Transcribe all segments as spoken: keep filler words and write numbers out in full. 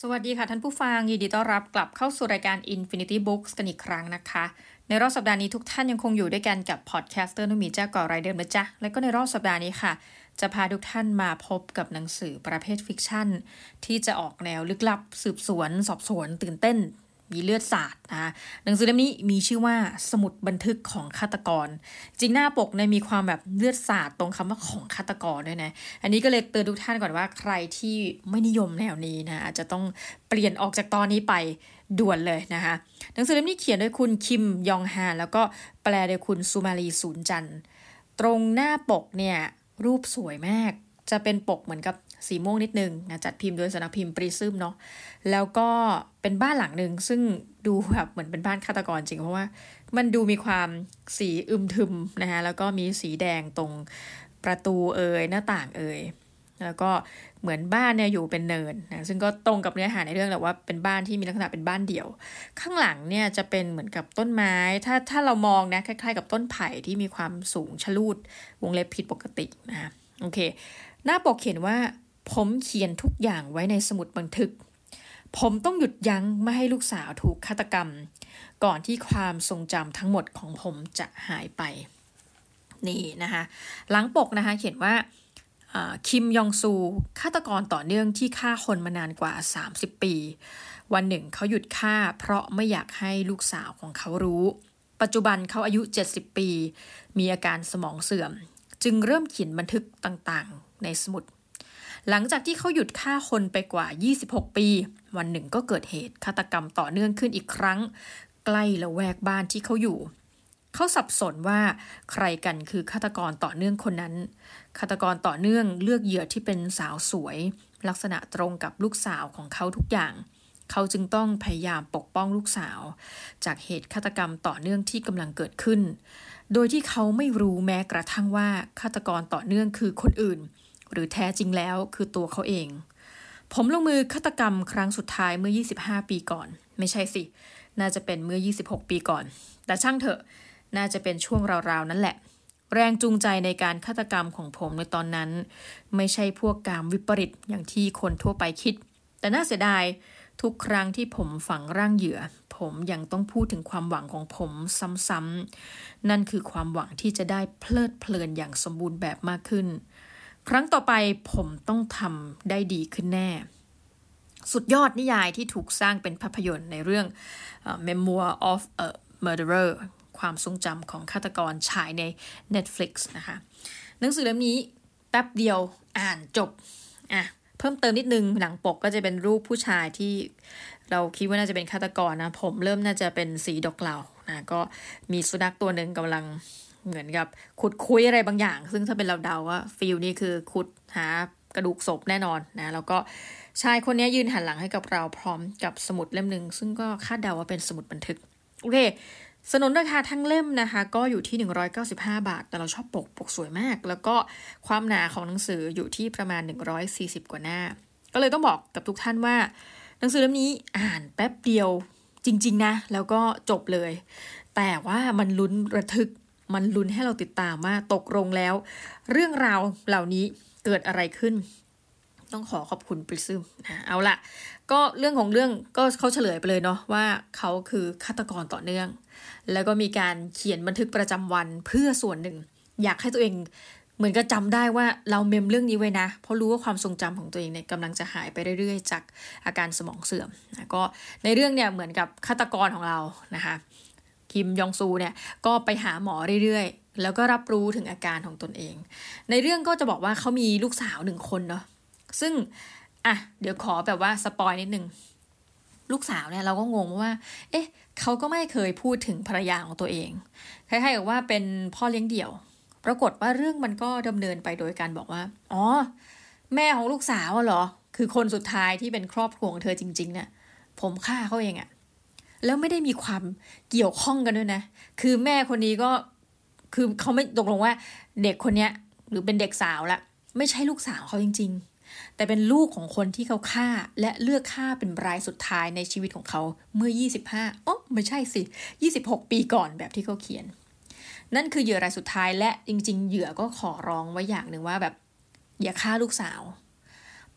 สวัสดีค่ะท่านผู้ฟังยินดีต้อนรับกลับเข้าสู่รายการ Infinity Books กันอีกครั้งนะคะในรอบสัปดาห์นี้ทุกท่านยังคงอยู่ด้วยกันกับพอดแคสเตอร์นุ่มีเจ้าก่อรายเดิมนะจ๊ะและก็ในรอบสัปดาห์นี้ค่ะจะพาทุกท่านมาพบกับหนังสือประเภทฟิกชันที่จะออกแนวลึกลับสืบสวนสอบสวนตื่นเต้นมีเลือดสาดนะคะหนังสือเล่มนี้มีชื่อว่าสมุดบันทึกของฆาตกรจริงหน้าปกเนี่ยมีความแบบเลือดสาดตรงคำว่าของฆาตกรด้วยนะอันนี้ก็เลยเตือนทุกท่านก่อนว่าใครที่ไม่นิยมแนวนี้นะอาจจะต้องเปลี่ยนออกจากตอนนี้ไปด่วนเลยนะคะหนังสือเล่มนี้เขียนโดยคุณคิมยองฮานแล้วก็แปลโดยคุณสุมาลีศูนย์จันทร์ตรงหน้าปกเนี่ยรูปสวยมากจะเป็นปกเหมือนกับสีม่วงนิดนึงนะจัดพิมพ์โดยสำนักพิมพ์ปริซึมเนาะแล้วก็เป็นบ้านหลังนึงซึ่งดูแบบเหมือนเป็นบ้านฆาตกรจริงเพราะว่ามันดูมีความสีอึมทึมนะคะแล้วก็มีสีแดงตรงประตูเอ่ยหน้าต่างเอ่ยแล้วก็เหมือนบ้านเนี่ยอยู่เป็นเนินนะซึ่งก็ตรงกับเนื้อหาในเรื่องแหละว่าเป็นบ้านที่มีลักษณะเป็นบ้านเดี่ยวข้างหลังเนี่ยจะเป็นเหมือนกับต้นไม้ถ้าถ้าเรามองนะคล้ายๆกับต้นไผ่ที่มีความสูงชะลูดวงเล็บผิดปกตินะคะโอเคหน้าปกเขียนว่าผมเขียนทุกอย่างไว้ในสมุดบันทึกผมต้องหยุดยั้งไม่ให้ลูกสาวถูกฆาตกรรมก่อนที่ความทรงจำทั้งหมดของผมจะหายไปนี่นะคะหลังปกนะคะเขียนว่าคิมยองซูฆาตกรต่อเนื่องที่ฆ่าคนมานานกว่าสามสิบปีวันหนึ่งเขาหยุดฆ่าเพราะไม่อยากให้ลูกสาวของเขารู้ปัจจุบันเขาอายุเจ็ดสิบปีมีอาการสมองเสื่อมจึงเริ่มเขียนบันทึกต่างๆในสมุดหลังจากที่เขาหยุดฆ่าคนไปกว่ายี่สิบหกปีวันหนึ่งก็เกิดเหตุฆาตกรรมต่อเนื่องขึ้นอีกครั้งใกล้ละแวกบ้านที่เขาอยู่เขาสับสนว่าใครกันคือฆาตกรต่อเนื่องคนนั้นฆาตกรต่อเนื่องเลือกเหยื่อที่เป็นสาวสวยลักษณะตรงกับลูกสาวของเขาทุกอย่างเขาจึงต้องพยายามปกป้องลูกสาวจากเหตุฆาตกรรมต่อเนื่องที่กำลังเกิดขึ้นโดยที่เขาไม่รู้แม้กระทั่งว่าฆาตกรต่อเนื่องคือคนอื่นหรือแท้จริงแล้วคือตัวเขาเองผมลงมือฆาตกรรมครั้งสุดท้ายเมื่อยี่สิบห้าปีก่อนไม่ใช่สิน่าจะเป็นเมื่อยี่สิบหกปีก่อนแต่ช่างเถอะน่าจะเป็นช่วงราวๆนั่นแหละแรงจูงใจในการฆาตกรรมของผมในตอนนั้นไม่ใช่พวกกามวิปริตอย่างที่คนทั่วไปคิดแต่น่าเสียดายทุกครั้งที่ผมฝังร่างเหยื่อผมยังต้องพูดถึงความหวังของผมซ้ำๆนั่นคือความหวังที่จะได้เพลิดเพลินอย่างสมบูรณ์แบบมากขึ้นครั้งต่อไปผมต้องทำได้ดีขึ้นแน่สุดยอดนิยายที่ถูกสร้างเป็นภาพยนตร์ในเรื่อง uh, Memoir of a Murderer ความทรงจำของฆาตกรฉายใน Netflix นะคะหนังสือเล่มนี้แป๊บเดียวอ่านจบอ่ะเพิ่มเติมนิดนึงหลังปกก็จะเป็นรูปผู้ชายที่เราคิดว่าน่าจะเป็นฆาตกรนะผมเริ่มน่าจะเป็นสีดอกเหลานะก็มีสุนัขตัวหนึ่งกำลังเหมือนกับขุดคุยอะไรบางอย่างซึ่งถ้าเป็นเราเดาว่าฟิลนี่คือขุดหากระดูกศพแน่นอนนะแล้วก็ชายคนนี้ยืนหันหลังให้กับเราพร้อมกับสมุดเล่มนึงซึ่งก็คาดเดาว่าเป็นสมุดบันทึกโอเคสนุนราคาทั้งเล่มนะคะก็อยู่ที่หนึ่งร้อยเก้าสิบห้าบาทแต่เราชอบปกปกสวยมากแล้วก็ความหนาของหนังสืออยู่ที่ประมาณหนึ่งร้อยสี่สิบกว่าหน้าก็เลยต้องบอกกับทุกท่านว่าหนังสือเล่มนี้อ่านแป๊บเดียวจริงๆนะแล้วก็จบเลยแต่ว่ามันลุ้นระทึกมันลุ้นให้เราติดตามว่าตกลงแล้วเรื่องราวเหล่านี้เกิดอะไรขึ้นต้องขอขอบคุณปริซึมนะเอาละก็เรื่องของเรื่องก็เขาเฉลยไปเลยเนาะว่าเขาคือฆาตกรต่อเนื่องแล้วก็มีการเขียนบันทึกประจำวันเพื่อส่วนหนึ่งอยากให้ตัวเองเหมือนกับจำได้ว่าเราเมมเรื่องนี้ไว้นะเพราะรู้ว่าความทรงจำของตัวเองเนี่ยกำลังจะหายไปเรื่อยๆจากอาการสมองเสื่อมนะก็ในเรื่องเนี่ยเหมือนกับฆาตกรของเรานะคะคิมยองซูเนี่ยก็ไปหาหมอเรื่อยๆแล้วก็รับรู้ถึงอาการของตนเองในเรื่องก็จะบอกว่าเขามีลูกสาวหนึ่งคนเนาะซึ่งอ่ะเดี๋ยวขอแบบว่าสปอยนิดนึงลูกสาวเนี่ยเราก็งงว่าเอ๊ะเขาก็ไม่เคยพูดถึงภรรยาของตัวเองคล้ายๆกับว่าเป็นพ่อเลี้ยงเดี่ยวปรากฏว่าเรื่องมันก็ดำเนินไปโดยการบอกว่าอ๋อแม่ของลูกสาวเหรอคือคนสุดท้ายที่เป็นครอบครัวของเธอจริงๆเนี่ยผมฆ่าเขาเองอะแล้วไม่ได้มีความเกี่ยวข้องกันด้วยนะคือแม่คนนี้ก็คือเขาไม่ตกลงว่าเด็กคนนี้หรือเป็นเด็กสาวละไม่ใช่ลูกสาวเขาจริงๆแต่เป็นลูกของคนที่เขาฆ่าและเลือกฆ่าเป็นรายสุดท้ายในชีวิตของเขาเมื่อยี่สิบห้าอ๋อไม่ใช่สิยี่สิบหกปีก่อนแบบที่เขาเขียนนั่นคือเหยื่อรายสุดท้ายและจริงๆเหยื่อก็ขอร้องไว้อย่างหนึ่งว่าแบบอย่าฆ่าลูกสาวป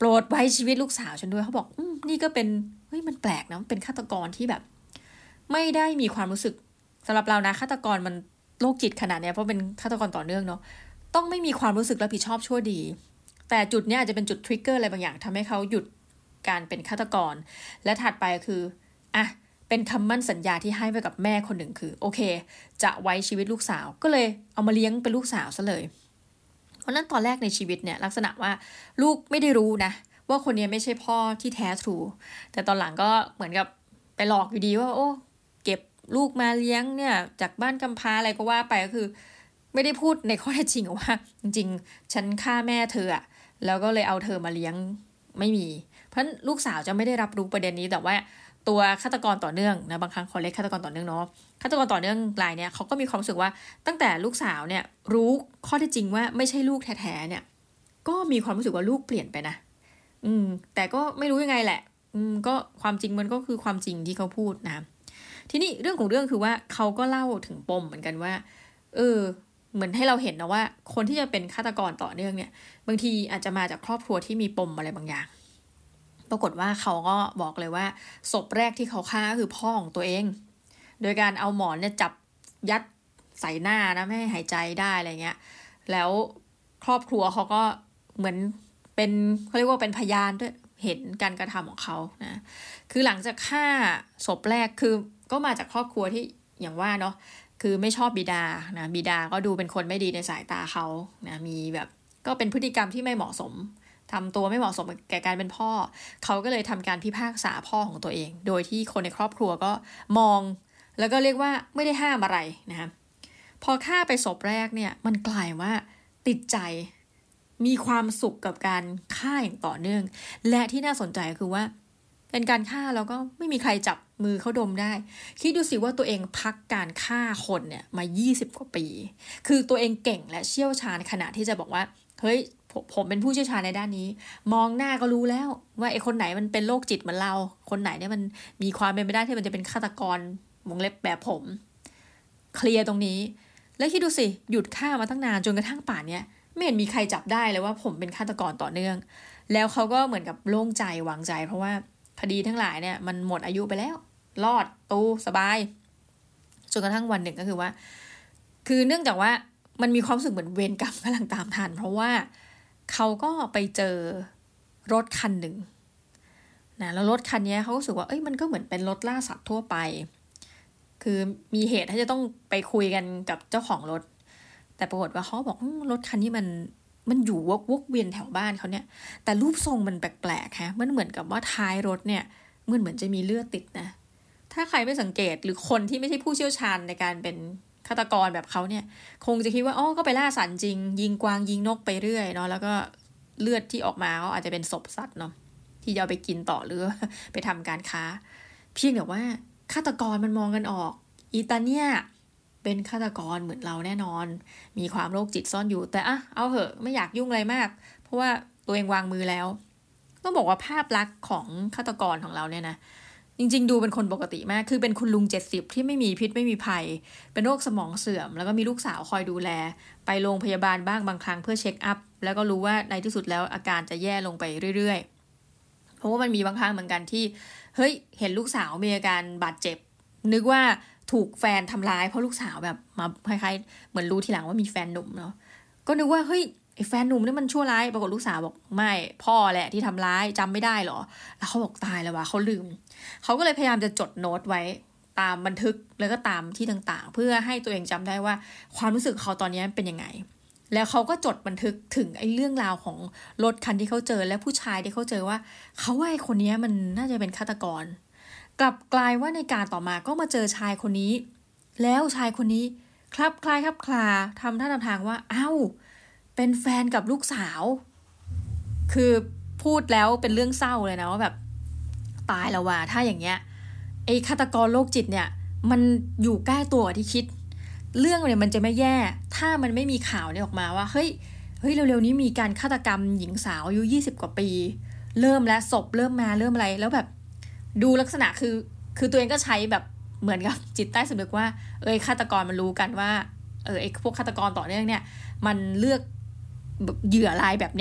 รดไว้ชีวิตลูกสาวฉันด้วยเขาบอกอืมนี่ก็เป็นเฮ้ยมันแปลกนะเป็นฆาตกรที่แบบไม่ได้มีความรู้สึกสำหรับเรานะฆาตกรมันโรคจิตขนาดเนี้ยเพราะเป็นฆาตกรต่อเนื่องเนาะต้องไม่มีความรู้สึกรับผิดชอบชั่วดีแต่จุดเนี้ยอาจจะเป็นจุดทริกเกอร์อะไรบางอย่างทำให้เขาหยุดการเป็นฆาตกรและถัดไปคืออ่ะเป็นคำมั่นสัญญาที่ให้ไว้กับแม่คนหนึ่งคือโอเคจะไว้ชีวิตลูกสาวก็เลยเอามาเลี้ยงเป็นลูกสาวซะเลยเพราะนั้นตอนแรกในชีวิตเนี่ยลักษณะว่าลูกไม่ได้รู้นะว่าคนนี้ไม่ใช่พ่อที่แท้ทรูแต่ตอนหลังก็เหมือนกับไปหลอกอยู่ดีว่าโอ้เก็บลูกมาเลี้ยงเนี่ยจากบ้านกำพร้าอะไรก็ว่าไปก็คือไม่ได้พูดในข้อเท็จจริงว่าจริงๆฉันฆ่าแม่เธออะแล้วก็เลยเอาเธอมาเลี้ยงไม่มีเพราะลูกสาวจะไม่ได้รับรู้ประเด็นนี้แต่ว่าตัวฆาตกรต่อเนื่องนะบางครั้งเขาเรียกฆาตกรต่อเนื่องเนาะฆาตกรต่อเนื่องรายเนี่ยเขาก็มีความรู้สึกว่าตั้งแต่ลูกสาวเนี่ยรู้ข้อเท็จจริงว่าไม่ใช่ลูกแท้ๆเนี่ยก็มีความรู้สึกว่าลูกเปลี่ยนไปนะอืมแต่ก็ไม่รู้ยังไงแหละอืมก็ความจริงมันก็คือความจริงที่เขาพูดนะทีนี้เรื่องของเรื่องคือว่าเขาก็เล่าถึงปมเหมือนกันว่าเออเหมือนให้เราเห็นนะว่าคนที่จะเป็นฆาตกรต่อเนื่องเนี่ยบางทีอาจจะมาจากครอบครัวที่มีปมอะไรบางอย่างปรากฏว่าเขาก็บอกเลยว่าศพแรกที่เขาฆ่าคือพ่อของตัวเองโดยการเอาหมอนเนี่ยจับยัดใส่หน้านะไม่ให้หายใจได้อะไรเงี้ยแล้วครอบครัวเขาก็เหมือนเป็นเขาเรียกว่าเป็นพยานด้วยเห็นการกระทำของเขานะคือหลังจากฆ่าศพแรกคือก็มาจากครอบครัวที่อย่างว่าเนาะคือไม่ชอบบิดานะบิดาก็ดูเป็นคนไม่ดีในสายตาเขานะมีแบบก็เป็นพฤติกรรมที่ไม่เหมาะสมทำตัวไม่เหมาะสมแก่การเป็นพ่อเขาก็เลยทำการพิพากษาพ่อของตัวเองโดยที่คนในครอบครัวก็มองแล้วก็เรียกว่าไม่ได้ห้ามอะไรนะคะพอฆ่าไปศพแรกเนี่ยมันกลายว่าติดใจมีความสุขกับการฆ่าอย่างต่อเนื่องและที่น่าสนใจคือว่าเป็นการฆ่าแล้วก็ไม่มีใครจับมือเขาดมได้คิดดูสิว่าตัวเองพักการฆ่าคนเนี่ยมายี่สิบกว่าปีคือตัวเองเก่งและเชี่ยวชาญขนาดที่จะบอกว่าเฮ้ยผมเป็นผู้เชี่ยวชาญในด้านนี้มองหน้าก็รู้แล้วว่าไอ้คนไหนมันเป็นโรคจิตเหมือนเราคนไหนเนี่ยมันมีความเป็นไปได้ที่มันจะเป็นฆาตกรวงเล็บแบบผมเคลียร์ตรงนี้แล้วคิดดูสิหยุดฆ่ามาตั้งนานจนกระทั่งป่านเนี้ยไม่เห็นมีใครจับได้เลยว่าผมเป็นฆาตกรต่อเนื่องแล้วเขาก็เหมือนกับโล่งใจวางใจเพราะว่าคดีทั้งหลายเนี่ยมันหมดอายุไปแล้วรอดตูสบายจนกระทั่งวันหนึ่งก็คือว่าคือเนื่องจากว่ามันมีความรู้สึกเหมือนเวรกรรมกำลังตามทันเพราะว่าเขาก็ไปเจอรถคันหนึ่งนะแล้วรถคันนี้เขารู้สึกว่าเอ้ยมันก็เหมือนเป็นรถล่าสัตว์ทั่วไปคือมีเหตุที่จะต้องไปคุยกันกับเจ้าของรถแต่ปรากฏว่าเขาบอกรถคันนี้มันมันอยู่วกวกเวียนแถวบ้านเขาเนี่ยแต่รูปทรงมันแปลกๆฮะมันเหมือนกับว่าท้ายรถเนี่ยมันเหมือนจะมีเลือดติดนะถ้าใครไม่สังเกตหรือคนที่ไม่ใช่ผู้เชี่ยวชาญในการเป็นฆาตกรแบบเขาเนี่ยคงจะคิดว่าอ๋อก็ไปล่าสัตว์จริงยิงกวางยิงนกไปเรื่อยเนาะแล้วก็เลือดที่ออกมาก็อาจจะเป็นศพสัตว์เนาะที่จะเอาไปกินต่อหรือไปทำการค้าเพียงแต่ว่าฆาตกรมันมองกันออกอีตาเนี่ยเป็นฆาตกรเหมือนเราแน่นอนมีความโรคจิตซ่อนอยู่แต่อ่ะเอาเหอะไม่อยากยุ่งอะไรมากเพราะว่าตัวเองวางมือแล้วต้องบอกว่าภาพลักษณ์ของฆาตกรของเราเนี่ยนะจริงๆดูเป็นคนปกติมากคือเป็นคุณลุงเจ็ดสิบที่ไม่มีพิษไม่มีภัยเป็นโรคสมองเสื่อมแล้วก็มีลูกสาวคอยดูแลไปโรงพยาบาลบ้างบางครั้งเพื่อเช็คอัพแล้วก็รู้ว่าในที่สุดแล้วอาการจะแย่ลงไปเรื่อยๆเพราะว่ามันมีบางครั้งเหมือนกันที่เฮ้ยเห็นลูกสาวมีอาการบาดเจ็บนึกว่าถูกแฟนทำร้ายเพราะลูกสาวแบบมาคล้ายๆเหมือนรู้ทีหลังว่ามีแฟนหนุ่มเนาะก็นึกว่าเฮ้ยไอ้แฟนหนุ่มนี่มันชั่วร้ายปรากฏลูกสาวบอกไม่พ่อแหละที่ทำร้ายจำไม่ได้หรอแล้วเขาบอกตายแล้ววะเขาลืมเขาก็เลยพยายามจะจดโน้ตไว้ตามบันทึกแล้วก็ตามที่ต่างๆเพื่อให้ตัวเองจำได้ว่าความรู้สึกเขาตอนนี้เป็นยังไงแล้วเขาก็จดบันทึกถึงไอ้เรื่องราวของรถคันที่เขาเจอและผู้ชายที่เขาเจอว่าเขาว่าไอ้คนนี้มันน่าจะเป็นฆาตกรกลับกลายว่าในการต่อมาก็มาเจอชายคนนี้แล้วชายคนนี้คลับคลายคลับคลาทำท่าทำทางว่าอ้าวเป็นแฟนกับลูกสาวคือพูดแล้วเป็นเรื่องเศร้าเลยนะว่าแบบตายแล้วว่ะถ้าอย่างเงี้ยไอ้ฆาตกรโรคจิตเนี่ยมันอยู่ใกล้ตัวที่คิดเรื่องเนี่ยมันจะไม่แย่ถ้ามันไม่มีข่าวเนี่ยออกมาว่าเฮ้ยเฮ้ยเร็วๆนี้มีการฆาตกรรมหญิงสาวอายุยี่สิบกว่าปีเริ่มแล้วศพเริ่มมาเริ่มอะไรแล้วแบบดูลักษณะคือคือตัวเองก็ใช้แบบเหมือนกับจิตใต้สำนึกว่าเอ้ยฆาตกรมันรู้กันว่าเออไอ้พวกฆาตกรต่อเนื่องเนี่ยมันเลือกเหยื่อรายแบบเนี้ย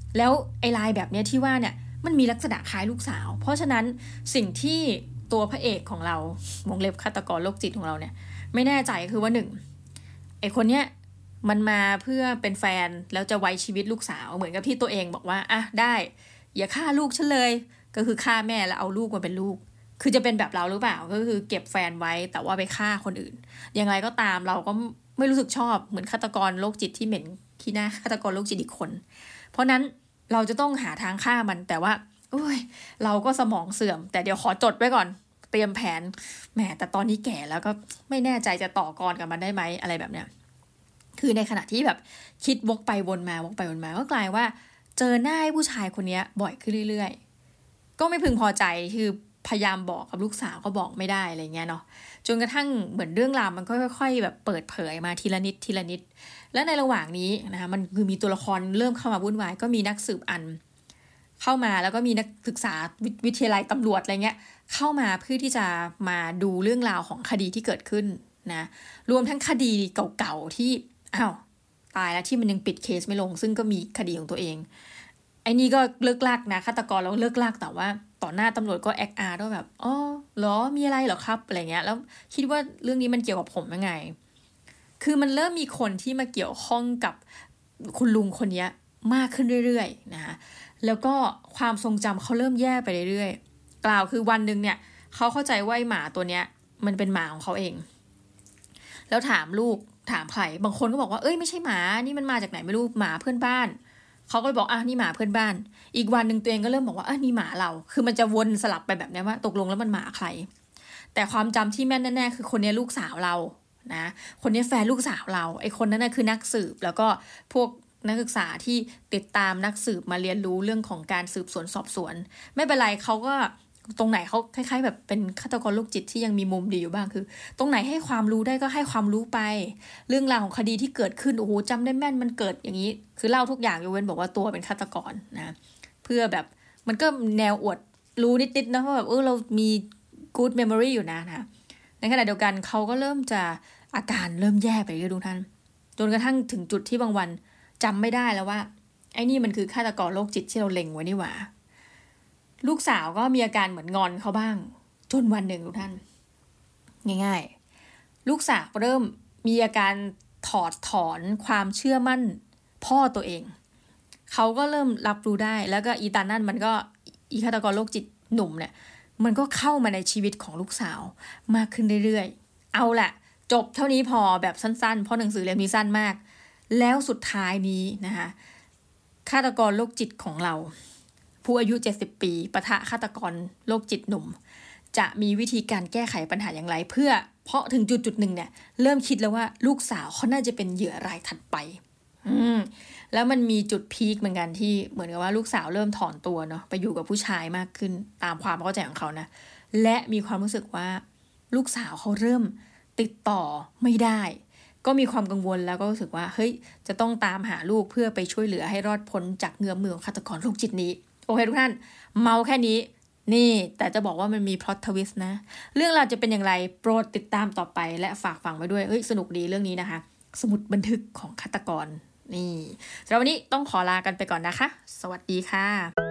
แล้วไอ้ลายแบบเนี้ยที่ว่าเนี่ยมันมีลักษณะคล้ายลูกสาวเพราะฉะนั้นสิ่งที่ตัวพระเอกของเราวงเล็บฆาตกรโรคจิตของเราเนี่ยไม่แน่ใจคือว่าหนึ่งไอ้คนเนี้ยมันมาเพื่อเป็นแฟนแล้วจะไว้ชีวิตลูกสาวเหมือนกับที่ตัวเองบอกว่าอ่ะได้อย่าฆ่าลูกฉันเลยก็คือฆ่าแม่แล้วเอาลูกมาเป็นลูกคือจะเป็นแบบเราหรือเปล่าก็คือเก็บแฟนไว้แต่ว่าไปฆ่าคนอื่นอย่างไรก็ตามเราก็ไม่รู้สึกชอบเหมือนฆาตกรโรคจิตที่เหม็นขี้หน้าฆาตกรโรคจิตอีกคนเพราะนั้นเราจะต้องหาทางฆ่ามันแต่ว่าโอ้ยเราก็สมองเสื่อมแต่เดี๋ยวขอจดไว้ก่อนเตรียมแผนแหมแต่ตอนนี้แก่แล้วก็ไม่แน่ใจจะต่อกรกับมันได้ไหมอะไรแบบเนี้ยคือในขณะที่แบบคิดวกไปวนมาวกไปวนมาก็กลายว่าเจอหน้าผู้ชายคนนี้บ่อยขึ้นเรื่อยๆก็ไม่พึงพอใจคือพยายามบอกกับลูกสาวก็บอกไม่ได้อะไรเงี้ยเนาะจนกระทั่งเหมือนเรื่องราวมันก็ค่อยๆแบบเปิดเผยมาทีละนิดทีละนิดและในระหว่างนี้นะคะมันคือมีตัวละครเริ่มเข้ามาวุ่นวายก็มีนักสืบอันเข้ามาแล้วก็มีนักศึกษาวิทยาลัยตำรวจอะไรเงี้ยเข้ามาเพื่อที่จะมาดูเรื่องราวของคดีที่เกิดขึ้นนะรวมทั้งคดีเก่าๆที่อ้าวตายแล้วที่มันยังปิดเคสไม่ลงซึ่งก็มีคดีของตัวเองไอ้นี่ก็เลิกลากนะฆาตกรแล้วเลิกลากแต่ว่าต่อหน้าตำรวจก็แอคอาร์ด้วยแบบอ๋อเหรอมีอะไรเหรอครับอะไรเงี้ยแล้วคิดว่าเรื่องนี้มันเกี่ยวกับผมยังไงคือมันเริ่มมีคนที่มาเกี่ยวข้องกับคุณลุงคนนี้มากขึ้นเรื่อยๆนะคะแล้วก็ความทรงจำเขาเริ่มแย่ไปเรื่อยๆกล่าวคือวันนึงเนี่ยเขาเข้าใจว่าไอ้หมาตัวเนี้ยมันเป็นหมาของเขาเองแล้วถามลูกถามใครบางคนก็บอกว่าเอ้ยไม่ใช่หมานี่มันมาจากไหนไม่รู้หมาเพื่อนบ้านเขาก็บอกอ่ะนี่หมาเพื่อนบ้านอีกวันนึงตัวเองก็เริ่มบอกว่าอ่ะนี่หมาเราคือมันจะวนสลับไปแบบนี้ว่าตกลงแล้วมันหมาใครแต่ความจำที่แม่นแน่ๆคือคนนี้ลูกสาวเรานะคนนี้แฟนลูกสาวเราไอ้คนนั้นน่ะคือนักสืบแล้วก็พวกนักศึกษาที่ติดตามนักสืบมาเรียนรู้เรื่องของการสืบสวนสอบสวนไม่เป็นไรเขาก็ตรงไหนเขาคล้ายๆแบบเป็นฆาตกรโรคจิตที่ยังมีมุมดีอยู่บ้างคือตรงไหนให้ความรู้ได้ก็ให้ความรู้ไปเรื่องราวของคดีที่เกิดขึ้นโอ้โหจำได้แม่นมันเกิดอย่างนี้คือเล่าทุกอย่างยกเว้นบอกว่าตัวเป็นฆาตกรนะเพื่อแบบมันก็แนวอวดรู้นิดๆนะว่าแบบเออเรามี good memory อยู่นะนะในขณะเดียวกันเขาก็เริ่มจะอาการเริ่มแย่ไปเรื่อยๆทุกท่านจนกระทั่งถึงจุดที่บางวันจำไม่ได้แล้วว่าไอ้นี่มันคือฆาตกรโรคจิตที่เราเล็งไว้นี่หว่าลูกสาวก็มีอาการเหมือนงอนเขาบ้างจนวันหนึ่งทุกท่านง่ายๆลูกสาวเริ่มมีอาการถอดถอนความเชื่อมั่นพ่อตัวเองเขาก็เริ่มรับรู้ได้แล้วก็อีตานั่นมันก็อีฆาตกรโรคจิตหนุ่มเนี่ยมันก็เข้ามาในชีวิตของลูกสาวมากขึ้นเรื่อยๆเอาล่ะจบเท่านี้พอแบบสั้นๆเพราะหนังสือเล่มนี้สั้นมากแล้วสุดท้ายนี้นะคะฆาตกรโรคจิตของเราผู้อายุเจ็ดสิบปีปะทะฆาตกรโรคจิตหนุ่มจะมีวิธีการแก้ไขปัญหาอย่างไรเพื่อเพราะถึงจุดจุดหนึ่งเนี่ยเริ่มคิดแล้วว่าลูกสาวเขาน่าจะเป็นเหยื่อรายถัดไปอืมแล้วมันมีจุดพีคเหมือนกันที่เหมือนกับว่าลูกสาวเริ่มถอนตัวเนาะไปอยู่กับผู้ชายมากขึ้นตามความเข้าใจของเขานะและมีความรู้สึกว่าลูกสาวเขาเริ่มติดต่อไม่ได้ก็มีความกังวลแล้วก็รู้สึกว่าเฮ้ยจะต้องตามหาลูกเพื่อไปช่วยเหลือให้รอดพ้นจากเงื้อมือของฆาตกรโรคจิตนี้โอเคทุกท่านเมาแค่นี้นี่แต่จะบอกว่ามันมีพล็อตทวิสต์นะเรื่องราวจะเป็นอย่างไรโปรดติดตามต่อไปและฝากฟังไว้ด้วยเฮ้ยสนุกดีเรื่องนี้นะคะสมุดบันทึกของฆาตกรนี่สำหรับวันนี้ต้องขอลากันไปก่อนนะคะสวัสดีค่ะ